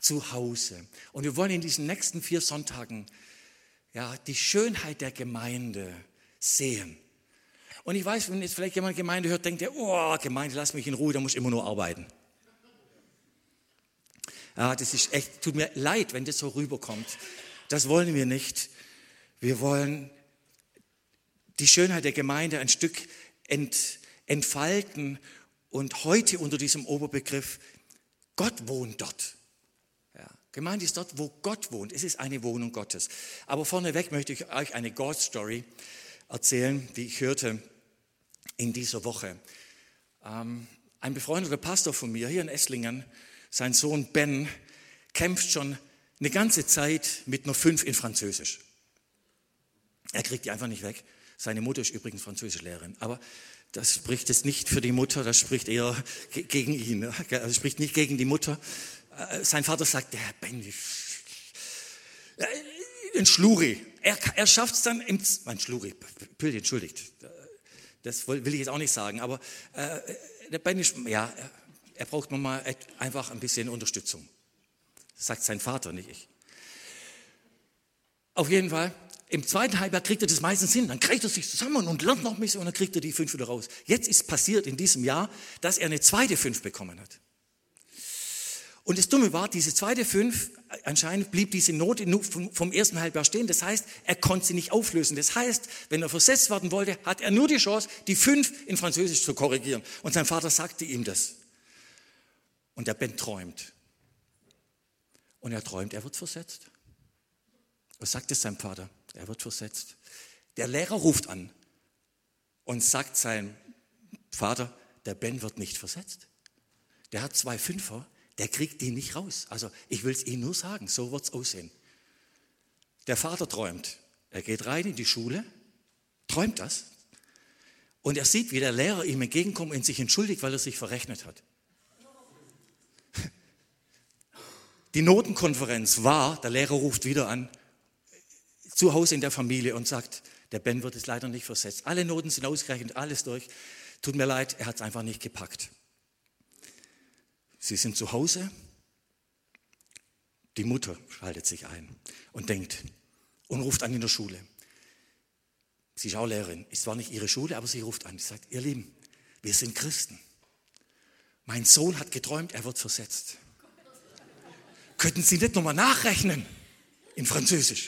zu Hause. Und wir wollen in diesen nächsten 4 Sonntagen die Schönheit der Gemeinde sehen. Und ich weiß, wenn jetzt vielleicht jemand Gemeinde hört, denkt er, oh, Gemeinde, lass mich in Ruhe, da muss ich immer nur arbeiten. Ja, das ist echt, tut mir leid, wenn das so rüberkommt. Das wollen wir nicht. Wir wollen die Schönheit der Gemeinde ein Stück entfalten und heute unter diesem Oberbegriff, Gott wohnt dort. Ja, Gemeinde ist dort, wo Gott wohnt. Es ist eine Wohnung Gottes. Aber vorneweg möchte ich euch eine God-Story erzählen, die ich hörte in dieser Woche. Ein befreundeter Pastor von mir hier in Esslingen, sein Sohn Ben, kämpft schon eine ganze Zeit mit einer 5 in Französisch. Er kriegt die einfach nicht weg. Seine Mutter ist übrigens Französischlehrerin, aber das spricht jetzt nicht für die Mutter, das spricht eher gegen ihn. Also spricht nicht gegen die Mutter. Sein Vater sagt, der Ben, ein Schluri. Er schafft es dann mein Schluri, entschuldigt. Das will ich jetzt auch nicht sagen, aber der Ben ist, er braucht mal einfach ein bisschen Unterstützung. Das sagt sein Vater, nicht ich. Auf jeden Fall, im zweiten Halbjahr kriegt er das meistens hin. Dann kriegt er sich zusammen und lernt noch ein bisschen und dann kriegt er die 5 wieder raus. Jetzt ist passiert in diesem Jahr, dass er eine zweite 5 bekommen hat. Und das Dumme war, diese zweite 5, anscheinend blieb diese Note vom ersten Halbjahr stehen. Das heißt, er konnte sie nicht auflösen. Das heißt, wenn er versetzt werden wollte, hat er nur die Chance, die 5 in Französisch zu korrigieren. Und sein Vater sagte ihm das. Und der Ben träumt. Und er träumt, er wird versetzt. Was sagt es seinem Vater? Er wird versetzt. Der Lehrer ruft an und sagt seinem Vater, der Ben wird nicht versetzt. Der hat 2 Fünfer, der kriegt die nicht raus. Also ich will es Ihnen nur sagen, so wird es aussehen. Der Vater träumt. Er geht rein in die Schule, träumt das und er sieht, wie der Lehrer ihm entgegenkommt und sich entschuldigt, weil er sich verrechnet hat. Die Notenkonferenz war, der Lehrer ruft wieder an, zu Hause in der Familie und sagt, der Ben wird es leider nicht versetzt. Alle Noten sind ausgerechnet, alles durch. Tut mir leid, er hat es einfach nicht gepackt. Sie sind zu Hause, die Mutter schaltet sich ein und denkt und ruft an in der Schule. Sie ist auch Lehrerin, ist zwar nicht ihre Schule, aber sie ruft an. Sie sagt, ihr Lieben, wir sind Christen. Mein Sohn hat geträumt, er wird versetzt. Könnten Sie nicht nochmal nachrechnen in Französisch?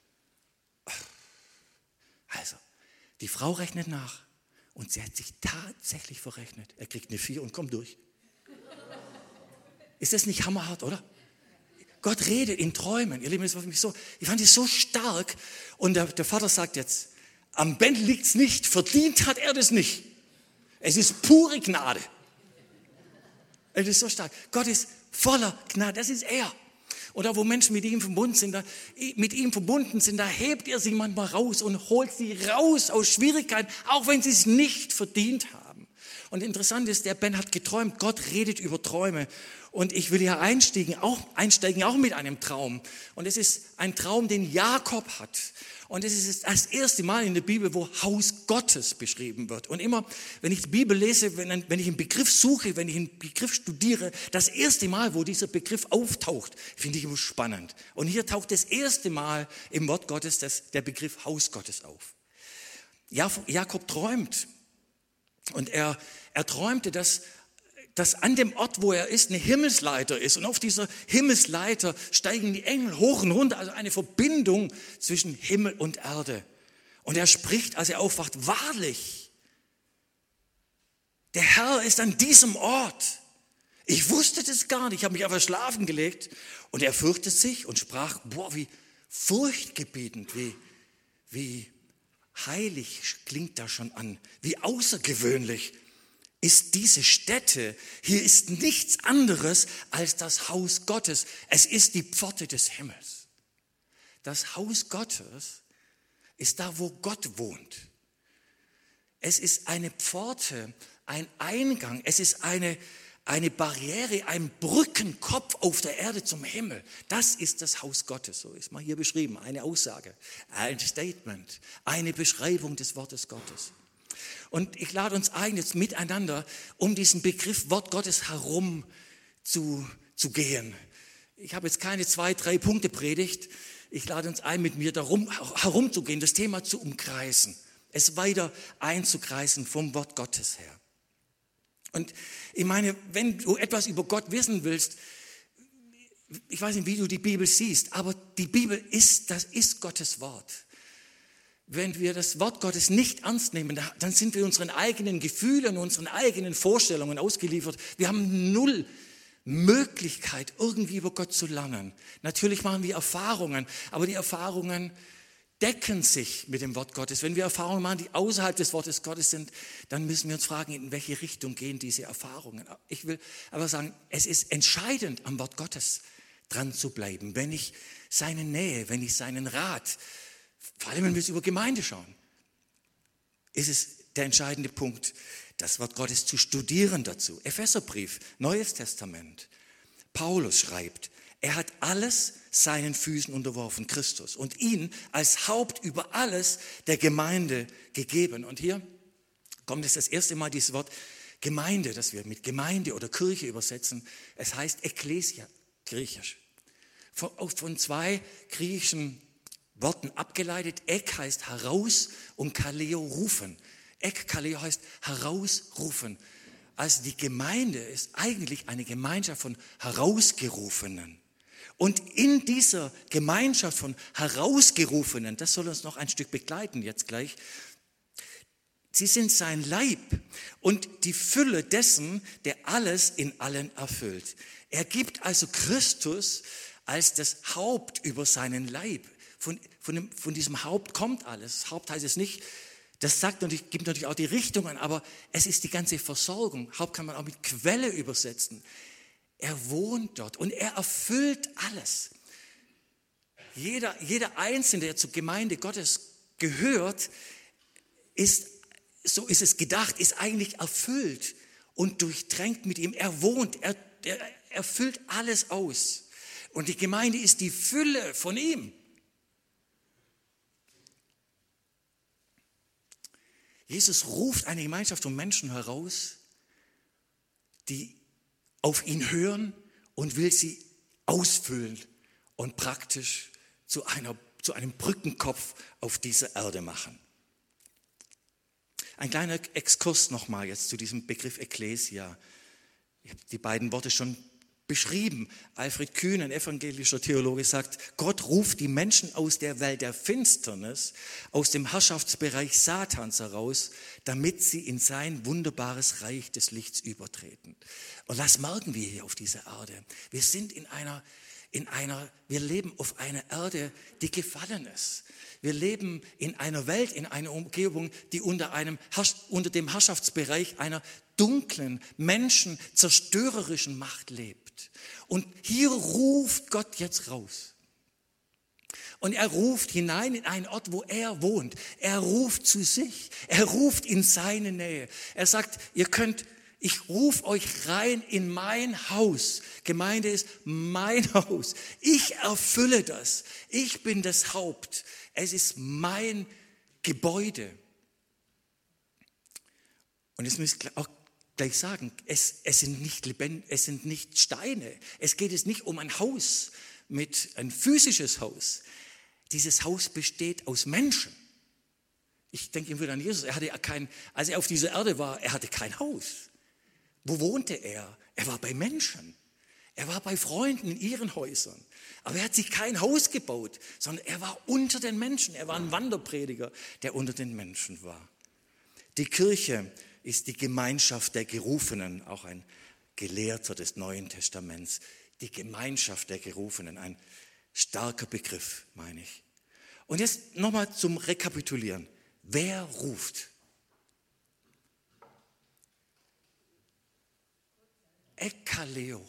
Also, die Frau rechnet nach und sie hat sich tatsächlich verrechnet. Er kriegt eine 4 und kommt durch. Ist das nicht hammerhart, oder? Gott redet in Träumen. Ihr Lieben, das war für mich so, ich fand es so stark. Und der Vater sagt jetzt, am Ben liegt es nicht, verdient hat er das nicht. Es ist pure Gnade. Es ist so stark. Gott ist voller Gnade, das ist er. Und da, wo Menschen mit ihm verbunden sind, da hebt er sie manchmal raus und holt sie raus aus Schwierigkeiten, auch wenn sie es nicht verdient haben. Und interessant ist, der Ben hat geträumt, Gott redet über Träume. Und ich will hier einsteigen, auch mit einem Traum. Und es ist ein Traum, den Jakob hat. Und es ist das erste Mal in der Bibel, wo Haus Gottes beschrieben wird. Und immer, wenn ich die Bibel lese, wenn ich einen Begriff suche, wenn ich einen Begriff studiere, das erste Mal, wo dieser Begriff auftaucht, finde ich immer spannend. Und hier taucht das erste Mal im Wort Gottes der Begriff Haus Gottes auf. Jakob träumt. Und er träumte, dass an dem Ort, wo er ist, eine Himmelsleiter ist. Und auf dieser Himmelsleiter steigen die Engel hoch und runter, also eine Verbindung zwischen Himmel und Erde. Und er spricht, als er aufwacht, wahrlich, der Herr ist an diesem Ort. Ich wusste das gar nicht, ich habe mich einfach schlafen gelegt. Und er fürchtete sich und sprach, wie furchtgebietend, wie heilig klingt das schon an, wie außergewöhnlich ist diese Stätte. Hier ist nichts anderes als das Haus Gottes. Es ist die Pforte des Himmels. Das Haus Gottes ist da, wo Gott wohnt. Es ist eine Pforte, ein Eingang, es ist eine Barriere, ein Brückenkopf auf der Erde zum Himmel. Das ist das Haus Gottes, so ist mal hier beschrieben, eine Aussage, ein Statement, eine Beschreibung des Wortes Gottes. Und ich lade uns ein, jetzt miteinander um diesen Begriff Wort Gottes herum zu gehen. ich habe jetzt keine 2, 3 Punkte Predigt. Ich lade uns ein, mit mir darum herumzugehen, das Thema zu umkreisen, es weiter einzukreisen vom Wort Gottes her. Und ich meine, wenn du etwas über Gott wissen willst, ich weiß nicht, wie du die Bibel siehst, aber die Bibel das ist Gottes Wort. Wenn wir das Wort Gottes nicht ernst nehmen, dann sind wir unseren eigenen Gefühlen, unseren eigenen Vorstellungen ausgeliefert. Wir haben null Möglichkeit, irgendwie über Gott zu lernen. Natürlich machen wir Erfahrungen, aber die Erfahrungen decken sich mit dem Wort Gottes. Wenn wir Erfahrungen machen, die außerhalb des Wortes Gottes sind, dann müssen wir uns fragen, in welche Richtung gehen diese Erfahrungen. Ich will aber sagen, es ist entscheidend, am Wort Gottes dran zu bleiben, wenn ich seine Nähe, wenn ich seinen Rat, vor allem wenn wir über Gemeinde schauen, ist es der entscheidende Punkt, das Wort Gottes zu studieren dazu. Epheserbrief, Neues Testament. Paulus schreibt, er hat alles seinen Füßen unterworfen, Christus, und ihn als Haupt über alles der Gemeinde gegeben. Und hier kommt es das erste Mal dieses Wort Gemeinde, das wir mit Gemeinde oder Kirche übersetzen. Es heißt Ekklesia, griechisch. Von 2 griechischen Worten abgeleitet. Ek heißt heraus und Kaleo rufen. Ek, Kaleo heißt herausrufen. Also die Gemeinde ist eigentlich eine Gemeinschaft von Herausgerufenen. Und in dieser Gemeinschaft von Herausgerufenen, das soll uns noch ein Stück begleiten jetzt gleich, sie sind sein Leib und die Fülle dessen, der alles in allen erfüllt. Er gibt also Christus als das Haupt über seinen Leib. Von diesem Haupt kommt alles. Haupt heißt es nicht, das gibt natürlich auch die Richtung an, aber es ist die ganze Versorgung. Haupt kann man auch mit Quelle übersetzen. Er wohnt dort und er erfüllt alles. Jeder Einzelne, der zur Gemeinde Gottes gehört, so ist es gedacht, ist eigentlich erfüllt und durchdrängt mit ihm. Er wohnt, er füllt alles aus. Und die Gemeinde ist die Fülle von ihm. Jesus ruft eine Gemeinschaft von Menschen heraus, die auf ihn hören und will sie ausfüllen und praktisch zu einem Brückenkopf auf dieser Erde machen. Ein kleiner Exkurs nochmal jetzt zu diesem Begriff Ekklesia. Ich habe die beiden Worte schon beschrieben. Alfred Kühn, ein evangelischer Theologe, sagt, Gott ruft die Menschen aus der Welt der Finsternis, aus dem Herrschaftsbereich Satans heraus, damit sie in sein wunderbares Reich des Lichts übertreten. Und das merken wir hier auf dieser Erde. Wir leben auf einer Erde, die gefallen ist. Wir leben in einer Welt, in einer Umgebung, die unter dem Herrschaftsbereich einer dunklen, menschenzerstörerischen Macht lebt. Und hier ruft Gott jetzt raus. Und er ruft hinein in einen Ort, wo er wohnt. Er ruft zu sich. Er ruft in seine Nähe. Er sagt, ich rufe euch rein in mein Haus. Gemeinde ist mein Haus. Ich erfülle das. Ich bin das Haupt. Es ist mein Gebäude. Und jetzt muss ich auch gleich sagen, es sind nicht Steine. Es geht jetzt nicht um ein Haus, ein physisches Haus. Dieses Haus besteht aus Menschen. Ich denke immer wieder an Jesus. Als er auf dieser Erde war, er hatte kein Haus. Wo wohnte er? Er war bei Menschen. Er war bei Freunden in ihren Häusern. Aber er hat sich kein Haus gebaut, sondern er war unter den Menschen. Er war ein Wanderprediger, der unter den Menschen war. Die Kirche ist die Gemeinschaft der Gerufenen, auch ein Gelehrter des Neuen Testaments. Die Gemeinschaft der Gerufenen, ein starker Begriff, meine ich. Und jetzt nochmal zum Rekapitulieren. Wer ruft? Ekkaleo,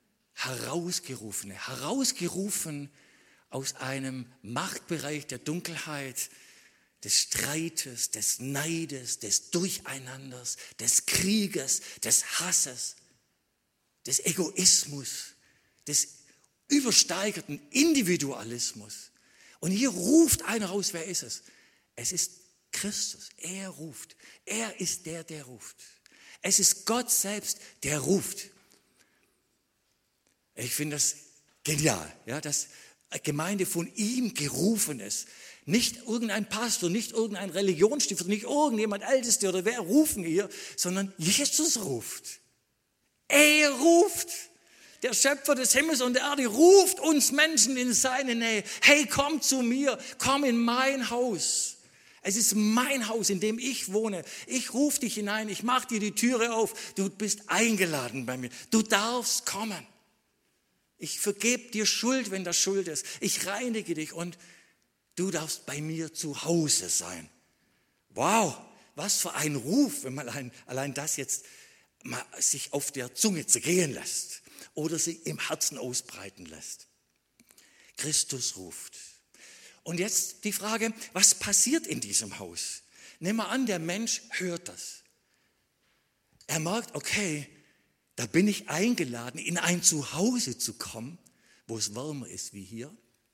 herausgerufen aus einem Machtbereich der Dunkelheit, des Streites, des Neides, des Durcheinanders, des Krieges, des Hasses, des Egoismus, des übersteigerten Individualismus. Und hier ruft einer raus, wer ist es? Es ist Christus, er ruft. Er ist der ruft. Es ist Gott selbst, der ruft. Ich finde das Genial, ja, dass Gemeinde von ihm gerufen ist. Nicht irgendein Pastor, nicht irgendein Religionsstifter, nicht irgendjemand Älteste oder wer rufen hier, sondern Jesus ruft. Er ruft. Der Schöpfer des Himmels und der Erde ruft uns Menschen in seine Nähe. Hey, komm zu mir, komm in mein Haus. Es ist mein Haus, in dem ich wohne. Ich rufe dich hinein, ich mache dir die Türe auf. Du bist eingeladen bei mir. Du darfst kommen. Ich vergebe dir Schuld, wenn das Schuld ist. Ich reinige dich und du darfst bei mir zu Hause sein. Wow, was für ein Ruf, wenn man allein das jetzt mal sich auf der Zunge zergehen lässt oder sie im Herzen ausbreiten lässt. Christus ruft. Und jetzt die Frage, was passiert in diesem Haus? Nehmen wir an, der Mensch hört das. Er merkt, okay, da bin ich eingeladen, in ein Zuhause zu kommen, wo es wärmer ist wie hier.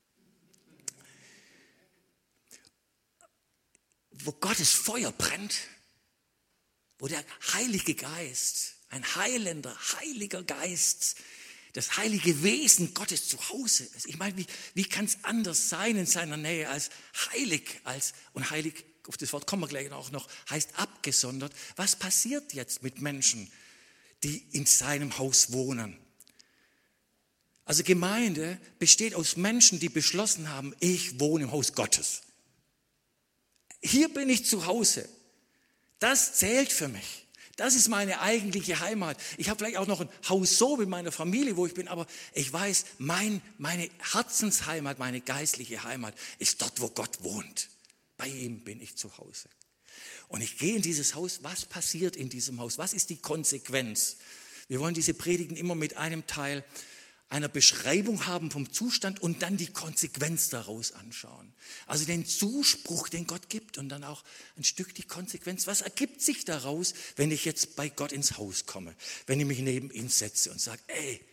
Wo Gottes Feuer brennt, wo der Heilige Geist, ein heilender, heiliger Geist, das heilige Wesen Gottes zu Hause ist. Ich meine, wie kann es anders sein in seiner Nähe als heilig, und heilig, auf das Wort kommen wir gleich auch noch, heißt abgesondert. Was passiert jetzt mit Menschen, die in seinem Haus wohnen? Also Gemeinde besteht aus Menschen, die beschlossen haben, ich wohne im Haus Gottes. Hier bin ich zu Hause. Das zählt für mich. Das ist meine eigentliche Heimat. Ich habe vielleicht auch noch ein Haus so mit meiner Familie, wo ich bin, aber ich weiß, meine Herzensheimat, meine geistliche Heimat ist dort, wo Gott wohnt. Bei ihm bin ich zu Hause. Und ich gehe in dieses Haus. Was passiert in diesem Haus? Was ist die Konsequenz? Wir wollen diese Predigten immer mit einem Teil einer Beschreibung haben vom Zustand und dann die Konsequenz daraus anschauen. Also den Zuspruch, den Gott gibt und dann auch ein Stück die Konsequenz. Was ergibt sich daraus, wenn ich jetzt bei Gott ins Haus komme? Wenn ich mich neben ihn setze und sage, ey,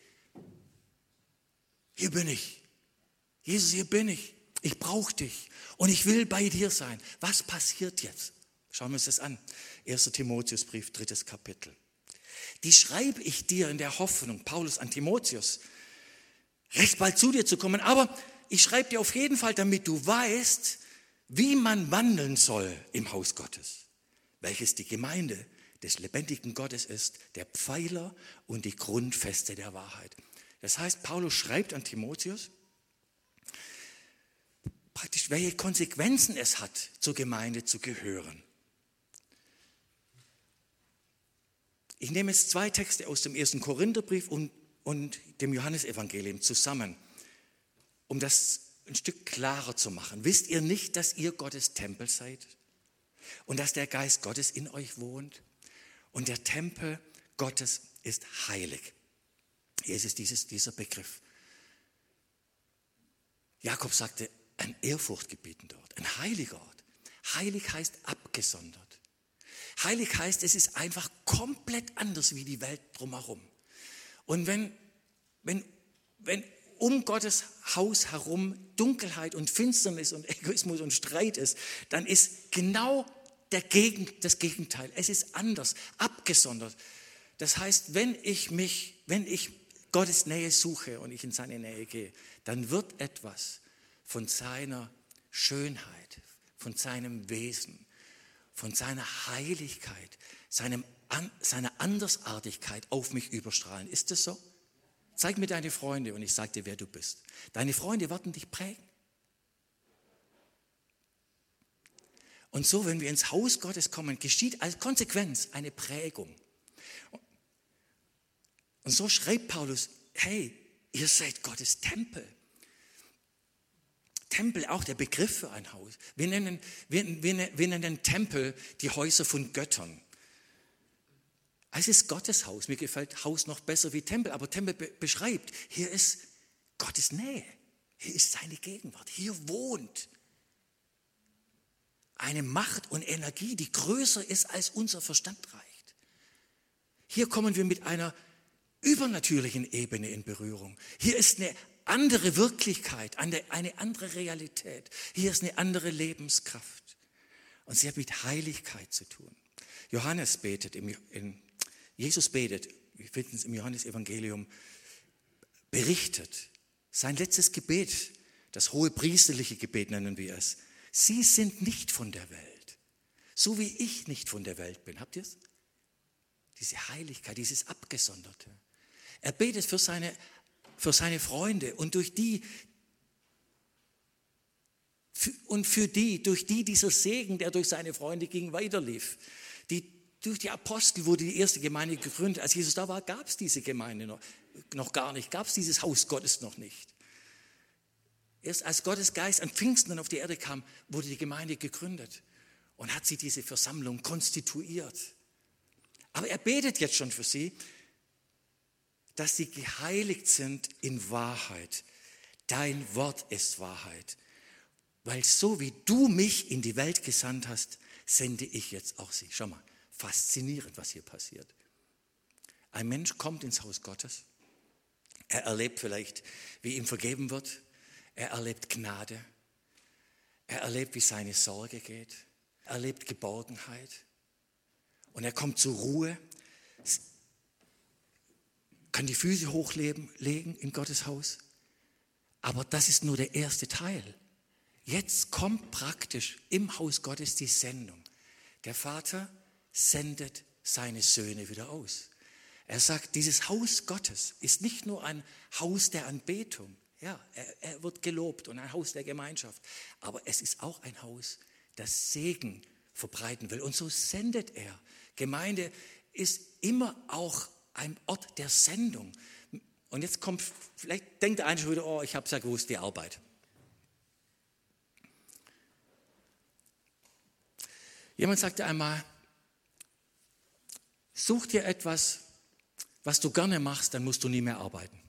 hier bin ich. Jesus, hier bin ich. Ich brauche dich und ich will bei dir sein. Was passiert jetzt? Schauen wir uns das an. 1. Timotheusbrief, 3. Kapitel. Die schreibe ich dir in der Hoffnung, Paulus an Timotheus, recht bald zu dir zu kommen. Aber ich schreibe dir auf jeden Fall, damit du weißt, wie man wandeln soll im Haus Gottes, welches die Gemeinde des lebendigen Gottes ist, der Pfeiler und die Grundfeste der Wahrheit. Das heißt, Paulus schreibt an Timotheus, praktisch, welche Konsequenzen es hat, zur Gemeinde zu gehören. Ich nehme jetzt 2 Texte aus dem 1. Korintherbrief und dem Johannesevangelium zusammen, um das ein Stück klarer zu machen. Wisst ihr nicht, dass ihr Gottes Tempel seid und dass der Geist Gottes in euch wohnt? Und der Tempel Gottes ist heilig. Hier ist es dieser Begriff. Jakob sagte, ein ehrfurchtgebietender Ort, ein heiliger Ort. Heilig heißt abgesondert. Heilig heißt, es ist einfach komplett anders wie die Welt drumherum. Und wenn um Gottes Haus herum Dunkelheit und Finsternis und Egoismus und Streit ist, dann ist genau das Gegenteil. Es ist anders, abgesondert. Das heißt, wenn ich Gottes Nähe suche und ich in seine Nähe gehe, dann wird etwas von seiner Schönheit, von seinem Wesen, von seiner Heiligkeit, seiner Andersartigkeit auf mich überstrahlen. Ist das so? Zeig mir deine Freunde und ich sage dir, wer du bist. Deine Freunde werden dich prägen. Und so, wenn wir ins Haus Gottes kommen, geschieht als Konsequenz eine Prägung. Und so schreibt Paulus, hey, ihr seid Gottes Tempel. Tempel, auch der Begriff für ein Haus. Wir nennen Tempel die Häuser von Göttern. Es ist Gottes Haus. Mir gefällt Haus noch besser wie Tempel, aber Tempel beschreibt, hier ist Gottes Nähe. Hier ist seine Gegenwart. Hier wohnt eine Macht und Energie, die größer ist, als unser Verstand reicht. Hier kommen wir mit einer übernatürlichen Ebene in Berührung. Hier ist eine andere Wirklichkeit, eine andere Realität. Hier ist eine andere Lebenskraft. Und sie hat mit Heiligkeit zu tun. Jesus betet, wir finden es im Johannesevangelium, berichtet, Sein letztes Gebet, das hohe priesterliche Gebet nennen wir es. Sie sind nicht von der Welt, so wie ich nicht von der Welt bin. Habt ihr es? Diese Heiligkeit, dieses Abgesonderte. Er betet für seine Freunde und durch die dieser Segen, der durch seine Freunde ging, weiterlief. Durch die Apostel wurde die erste Gemeinde gegründet. Als Jesus da war, gab es diese Gemeinde noch gar nicht, gab es dieses Haus Gottes noch nicht. Erst als Gottes Geist an Pfingsten dann auf die Erde kam, wurde die Gemeinde gegründet und hat sie diese Versammlung konstituiert. Aber er betet jetzt schon für sie, dass sie geheiligt sind in Wahrheit. Dein Wort ist Wahrheit. Weil so wie du mich in die Welt gesandt hast, sende ich jetzt auch sie. Schau mal, faszinierend, was hier passiert. Ein Mensch kommt ins Haus Gottes. Er erlebt vielleicht, wie ihm vergeben wird. Er erlebt Gnade. Er erlebt, wie seine Sorge geht. Er erlebt Geborgenheit. Und er kommt zur Ruhe, kann die Füße hochlegen in Gottes Haus. Aber das ist nur der erste Teil. Jetzt kommt praktisch im Haus Gottes die Sendung. Der Vater sendet seine Söhne wieder aus. Er sagt, dieses Haus Gottes ist nicht nur ein Haus der Anbetung. Ja, er wird gelobt und ein Haus der Gemeinschaft. Aber es ist auch ein Haus, das Segen verbreiten will. Und so sendet er. Gemeinde ist immer auch ein Ort der Sendung. Und jetzt kommt, vielleicht denkt der eine schon wieder, oh, ich habe es ja gewusst, die Arbeit. Jemand sagte einmal, such dir etwas, was du gerne machst, dann musst du nie mehr arbeiten.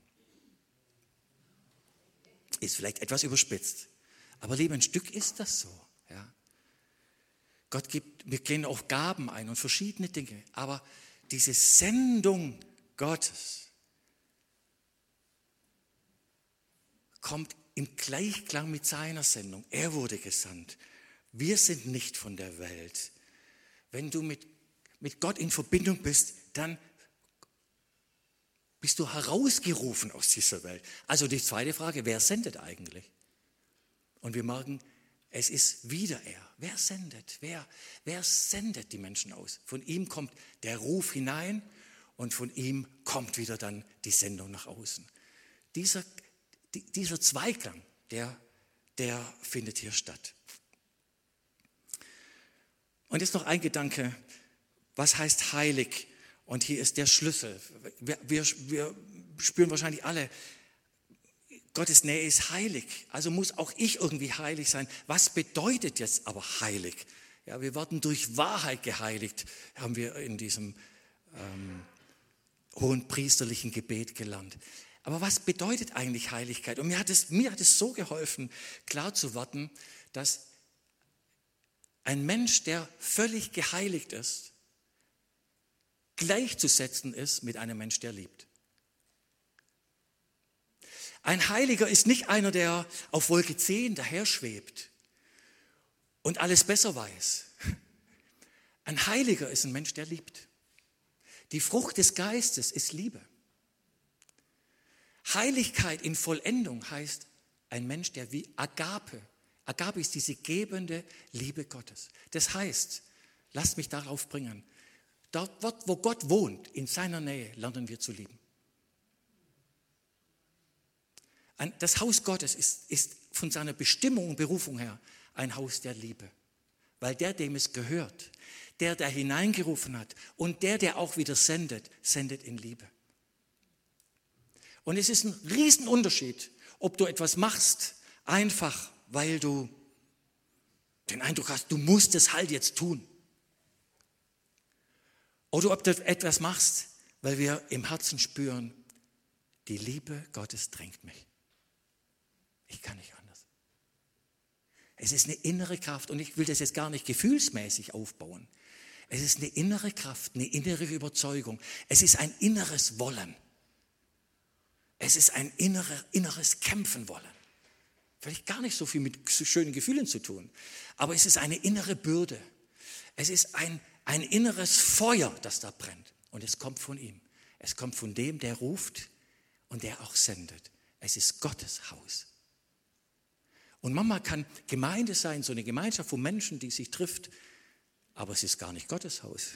Ist vielleicht etwas überspitzt, aber lieber ein Stück ist das so. Ja. Gott gibt, wir gehen auf Gaben ein und verschiedene Dinge, aber diese Sendung Gottes kommt im Gleichklang mit seiner Sendung. Er wurde gesandt. Wir sind nicht von der Welt. Wenn du mit Gott in Verbindung bist, dann bist du herausgerufen aus dieser Welt. Also die zweite Frage, wer sendet eigentlich? Und wir merken, es ist wieder er. Wer sendet? Wer sendet die Menschen aus? Von ihm kommt der Ruf hinein und von ihm kommt wieder dann die Sendung nach außen. Dieser Zweiklang, der findet hier statt. Und jetzt noch ein Gedanke, was heißt heilig? Und hier ist der Schlüssel. Wir spüren wahrscheinlich alle, Gottes Nähe ist heilig, also muss auch ich irgendwie heilig sein. Was bedeutet jetzt aber heilig? Ja, wir werden durch Wahrheit geheiligt, haben wir in diesem hohen priesterlichen Gebet gelernt. Aber was bedeutet eigentlich Heiligkeit? Und mir hat es so geholfen, klar zu werden, dass ein Mensch, der völlig geheiligt ist, gleichzusetzen ist mit einem Mensch, der liebt. Ein Heiliger ist nicht einer, der auf Wolke 10 daher schwebt und alles besser weiß. Ein Heiliger ist ein Mensch, der liebt. Die Frucht des Geistes ist Liebe. Heiligkeit in Vollendung heißt ein Mensch, der wie Agape ist diese gebende Liebe Gottes. Das heißt, lasst mich darauf bringen, dort, wo Gott wohnt, in seiner Nähe, lernen wir zu lieben. Das Haus Gottes ist von seiner Bestimmung und Berufung her ein Haus der Liebe. Weil dem es gehört, der hineingerufen hat und der auch wieder sendet in Liebe. Und es ist ein Riesenunterschied, ob du etwas machst, einfach weil du den Eindruck hast, du musst es halt jetzt tun. Oder ob du etwas machst, weil wir im Herzen spüren, die Liebe Gottes drängt mich. Ich kann nicht anders. Es ist eine innere Kraft und ich will das jetzt gar nicht gefühlsmäßig aufbauen. Es ist eine innere Kraft, eine innere Überzeugung. Es ist ein inneres Wollen. Es ist ein inneres Kämpfen wollen. Vielleicht gar nicht so viel mit schönen Gefühlen zu tun, aber es ist eine innere Bürde. Es ist ein inneres Feuer, das da brennt und es kommt von ihm. Es kommt von dem, der ruft und der auch sendet. Es ist Gottes Haus. Und manchmal kann Gemeinde sein, so eine Gemeinschaft von Menschen, die sich trifft, aber es ist gar nicht Gottes Haus.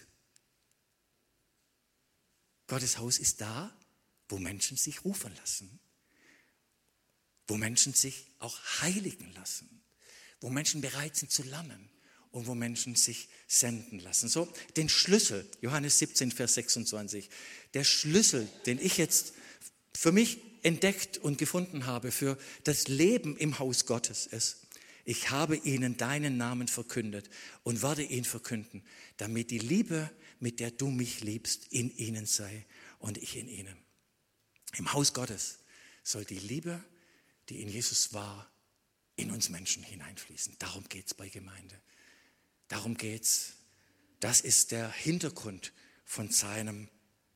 Gottes Haus ist da, wo Menschen sich rufen lassen, wo Menschen sich auch heiligen lassen, wo Menschen bereit sind zu lernen und wo Menschen sich senden lassen. So, den Schlüssel, Johannes 17, Vers 26, der Schlüssel, den ich jetzt für mich entdeckt und gefunden habe für das Leben im Haus Gottes ist: Ich habe ihnen deinen Namen verkündet und werde ihn verkünden, damit die Liebe, mit der du mich liebst, in ihnen sei und ich in ihnen. Im Haus Gottes soll die Liebe, die in Jesus war, in uns Menschen hineinfließen. Darum geht es bei Gemeinde. Darum geht es. Das ist der Hintergrund von seinem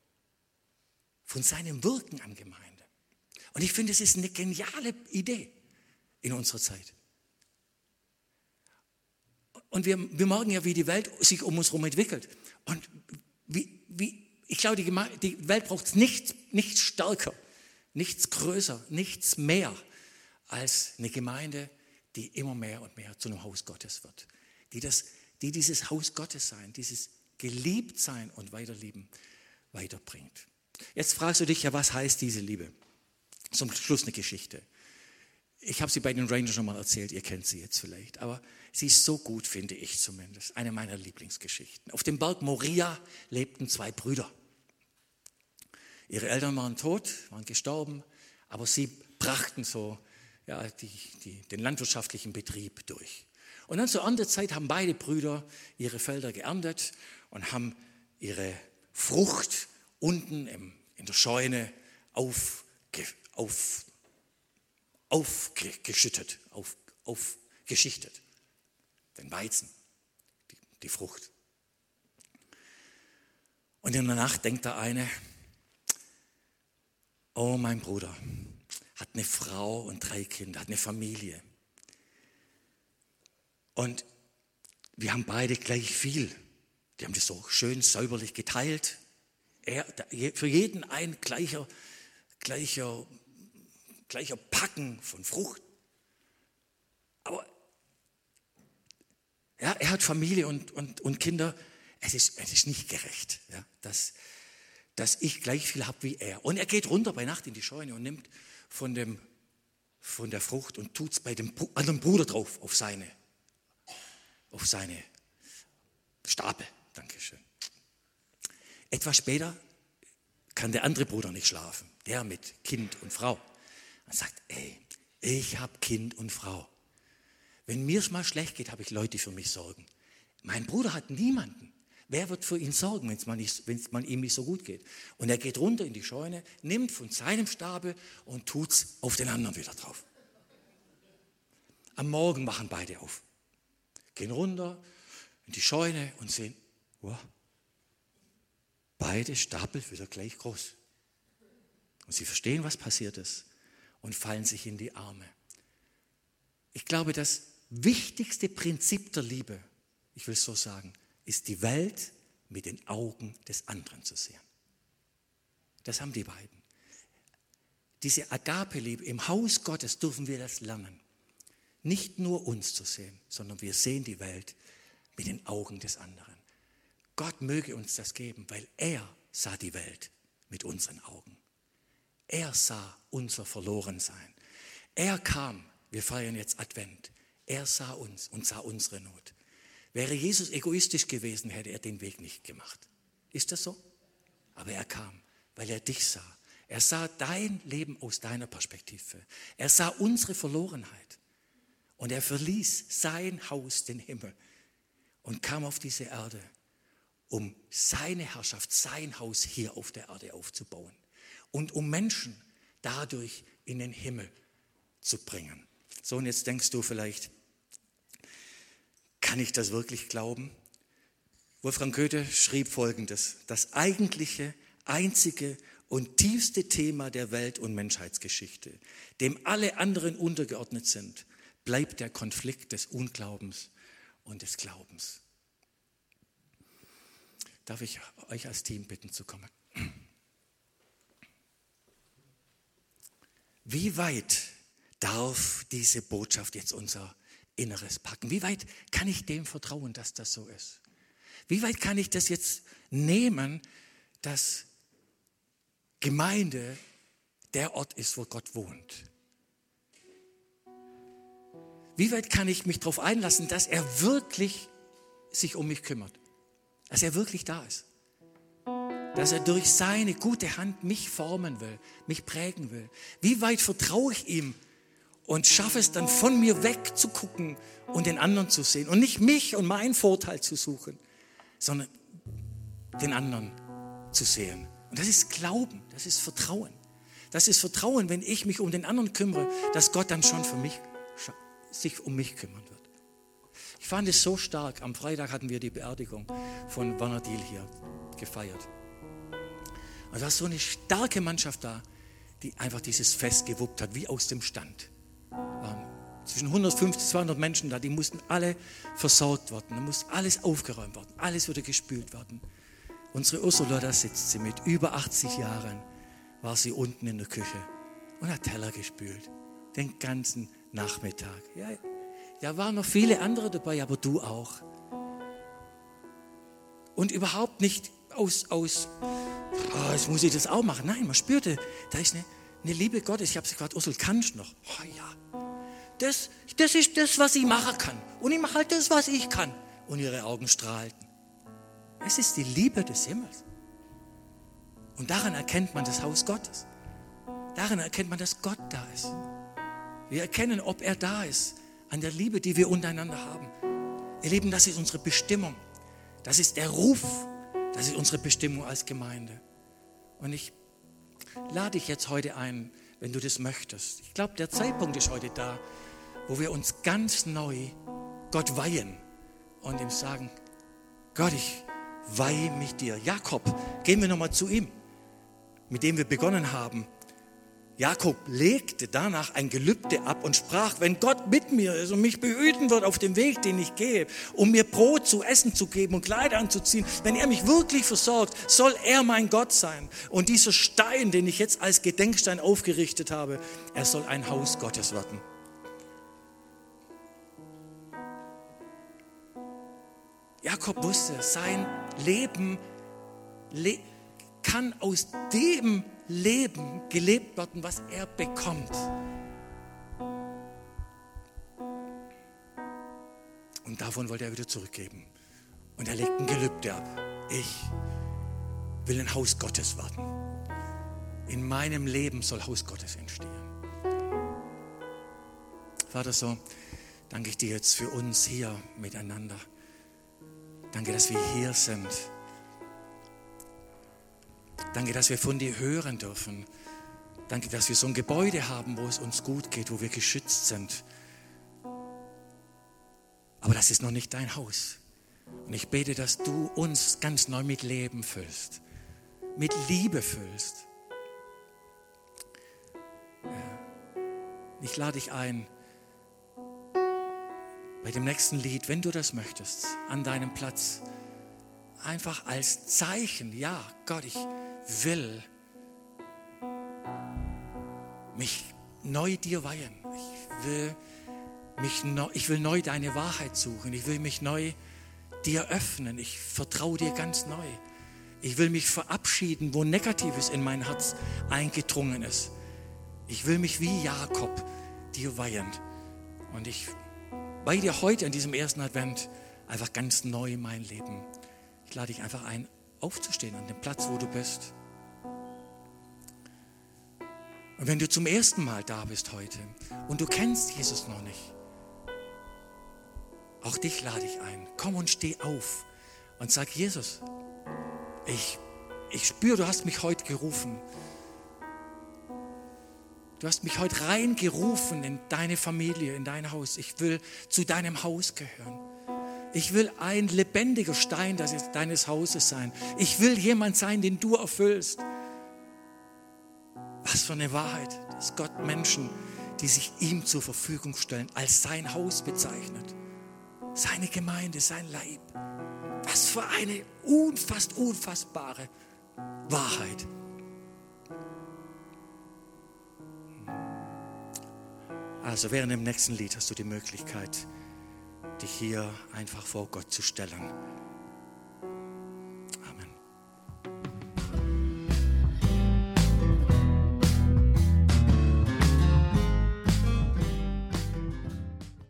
Wirken an Gemeinde. Und ich finde, es ist eine geniale Idee in unserer Zeit. Und wir merken ja, wie die Welt sich um uns herum entwickelt. Und ich glaube, die Welt braucht nichts stärker, nichts größer, nichts mehr als eine Gemeinde, die immer mehr und mehr zu einem Haus Gottes wird. Die dieses Haus Gottes sein, dieses Geliebtsein und Weiterlieben weiterbringt. Jetzt fragst du dich ja, was heißt diese Liebe? Zum Schluss eine Geschichte. Ich habe sie bei den Rangers schon mal erzählt, ihr kennt sie jetzt vielleicht, aber sie ist so gut, finde ich zumindest. Eine meiner Lieblingsgeschichten. Auf dem Berg Moria lebten 2 Brüder. Ihre Eltern waren tot, waren gestorben, aber sie brachten so den landwirtschaftlichen Betrieb durch. Und dann zur Erntezeit haben beide Brüder ihre Felder geerntet und haben ihre Frucht unten in der Scheune aufgeschichtet. Den Weizen, die Frucht. Und in der Nacht denkt der eine: Oh, mein Bruder hat eine Frau und 3 Kinder, hat eine Familie. Und wir haben beide gleich viel. Die haben das so schön säuberlich geteilt. Für jeden ein gleicher Packen von Frucht. Aber ja, er hat Familie und Kinder. Es ist nicht gerecht, ja, dass ich gleich viel habe wie er. Und er geht runter bei Nacht in die Scheune und nimmt von der Frucht und tut es bei dem anderen Bruder drauf, auf seine Stapel. Dankeschön. Etwas später kann der andere Bruder nicht schlafen, der mit Kind und Frau. Er sagt: Ey, ich habe Kind und Frau. Wenn mir es mal schlecht geht, habe ich Leute, die für mich sorgen. Mein Bruder hat niemanden. Wer wird für ihn sorgen, wenn es mal ihm nicht so gut geht? Und er geht runter in die Scheune, nimmt von seinem Stapel und tut es auf den anderen wieder drauf. Am Morgen machen beide auf, gehen runter in die Scheune und sehen, wow, beide Stapel wieder gleich groß. Und sie verstehen, was passiert ist und fallen sich in die Arme. Ich glaube, das wichtigste Prinzip der Liebe, ich will es so sagen, ist die Welt mit den Augen des anderen zu sehen. Das haben die beiden. Diese Agape-Liebe, im Haus Gottes dürfen wir das lernen. Nicht nur uns zu sehen, sondern wir sehen die Welt mit den Augen des anderen. Gott möge uns das geben, weil er sah die Welt mit unseren Augen. Er sah unser Verlorensein. Er kam, wir feiern jetzt Advent, er sah uns und sah unsere Not. Wäre Jesus egoistisch gewesen, hätte er den Weg nicht gemacht. Ist das so? Aber er kam, weil er dich sah. Er sah dein Leben aus deiner Perspektive. Er sah unsere Verlorenheit. Und er verließ sein Haus, den Himmel, und kam auf diese Erde, um seine Herrschaft, sein Haus hier auf der Erde aufzubauen. Und um Menschen dadurch in den Himmel zu bringen. So, und jetzt denkst du vielleicht, kann ich das wirklich glauben? Wolfgang Goethe schrieb Folgendes: Das eigentliche, einzige und tiefste Thema der Welt- und Menschheitsgeschichte, dem alle anderen untergeordnet sind, bleibt der Konflikt des Unglaubens und des Glaubens. Darf ich euch als Team bitten zu kommen? wie weit darf diese Botschaft jetzt unser Inneres packen? Wie weit kann ich dem vertrauen, dass das so ist? Wie weit kann ich das jetzt nehmen, dass Gemeinde der Ort ist, wo Gott wohnt? Wie weit kann ich mich darauf einlassen, dass er wirklich sich um mich kümmert? Dass er wirklich da ist? Dass er durch seine gute Hand mich formen will, mich prägen will? Wie weit vertraue ich ihm und schaffe es dann von mir wegzugucken und den anderen zu sehen und nicht mich und meinen Vorteil zu suchen, sondern den anderen zu sehen? Und das ist Glauben, das ist Vertrauen. Das ist Vertrauen, wenn ich mich um den anderen kümmere, dass Gott dann schon für mich sich um mich kümmern wird. Ich fand es so stark. Am Freitag hatten wir die Beerdigung von Werner Diel hier gefeiert. Und da war so eine starke Mannschaft da, die einfach dieses Fest gewuppt hat, wie aus dem Stand. Zwischen 150, 200 Menschen da, die mussten alle versorgt werden. Da musste alles aufgeräumt werden, alles wieder gespült werden. Unsere Ursula, da sitzt sie mit über 80 Jahren, war sie unten in der Küche und hat Teller gespült. Den ganzen Nachmittag. Ja, da waren noch viele andere dabei, aber du auch. Und überhaupt nicht jetzt muss ich das auch machen. Nein, man spürte, da ist eine Liebe Gottes. Ich habe sie gefragt, Ursula, kannst du noch? Oh ja, das ist das, was ich machen kann. Und ich mache halt das, was ich kann. Und ihre Augen strahlten. Es ist die Liebe des Himmels. Und daran erkennt man das Haus Gottes. Daran erkennt man, dass Gott da ist. Wir erkennen, ob er da ist, an der Liebe, die wir untereinander haben. Ihr Lieben, das ist unsere Bestimmung. Das ist der Ruf. Das ist unsere Bestimmung als Gemeinde. Und ich lade dich jetzt heute ein, wenn du das möchtest. Ich glaube, der Zeitpunkt ist heute da, wo wir uns ganz neu Gott weihen und ihm sagen, Gott, ich weihe mich dir. Jakob, gehen wir nochmal zu ihm, mit dem wir begonnen haben. Jakob legte danach ein Gelübde ab und sprach, wenn Gott mit mir ist und mich behüten wird auf dem Weg, den ich gehe, um mir Brot zu essen zu geben und Kleider anzuziehen, wenn er mich wirklich versorgt, soll er mein Gott sein. Und dieser Stein, den ich jetzt als Gedenkstein aufgerichtet habe, er soll ein Haus Gottes werden. Jakob wusste, sein Leben kann aus dem Leben gelebt werden, was er bekommt. Und davon wollte er wieder zurückgeben. Und er legt ein Gelübde ab. Ich will ein Haus Gottes werden. In meinem Leben soll Haus Gottes entstehen. Vater, so danke ich dir jetzt für uns hier miteinander. Danke, dass wir hier sind. Danke, dass wir von dir hören dürfen. Danke, dass wir so ein Gebäude haben, wo es uns gut geht, wo wir geschützt sind. Aber das ist noch nicht dein Haus. Und ich bete, dass du uns ganz neu mit Leben füllst, mit Liebe füllst. Ich lade dich ein, bei dem nächsten Lied, wenn du das möchtest, an deinem Platz, einfach als Zeichen, ja, Gott, ich will mich neu dir weihen. Ich will neu deine Wahrheit suchen. Ich will mich neu dir öffnen. Ich vertraue dir ganz neu. Ich will mich verabschieden, wo Negatives in mein Herz eingedrungen ist. Ich will mich wie Jakob dir weihen. Und ich weihe dir heute an diesem ersten Advent einfach ganz neu mein Leben. Ich lade dich einfach ein, aufzustehen an dem Platz, wo du bist. Und wenn du zum ersten Mal da bist heute und du kennst Jesus noch nicht, auch dich lade ich ein. Komm und steh auf und sag, Jesus, ich spüre, du hast mich heute gerufen. Du hast mich heute reingerufen in deine Familie, in dein Haus. Ich will zu deinem Haus gehören. Ich will ein lebendiger Stein deines Hauses sein. Ich will jemand sein, den du erfüllst. Was für eine Wahrheit, dass Gott Menschen, die sich ihm zur Verfügung stellen, als sein Haus bezeichnet. Seine Gemeinde, sein Leib. Was für eine unfassbare Wahrheit. Also während dem nächsten Lied hast du die Möglichkeit, dich hier einfach vor Gott zu stellen.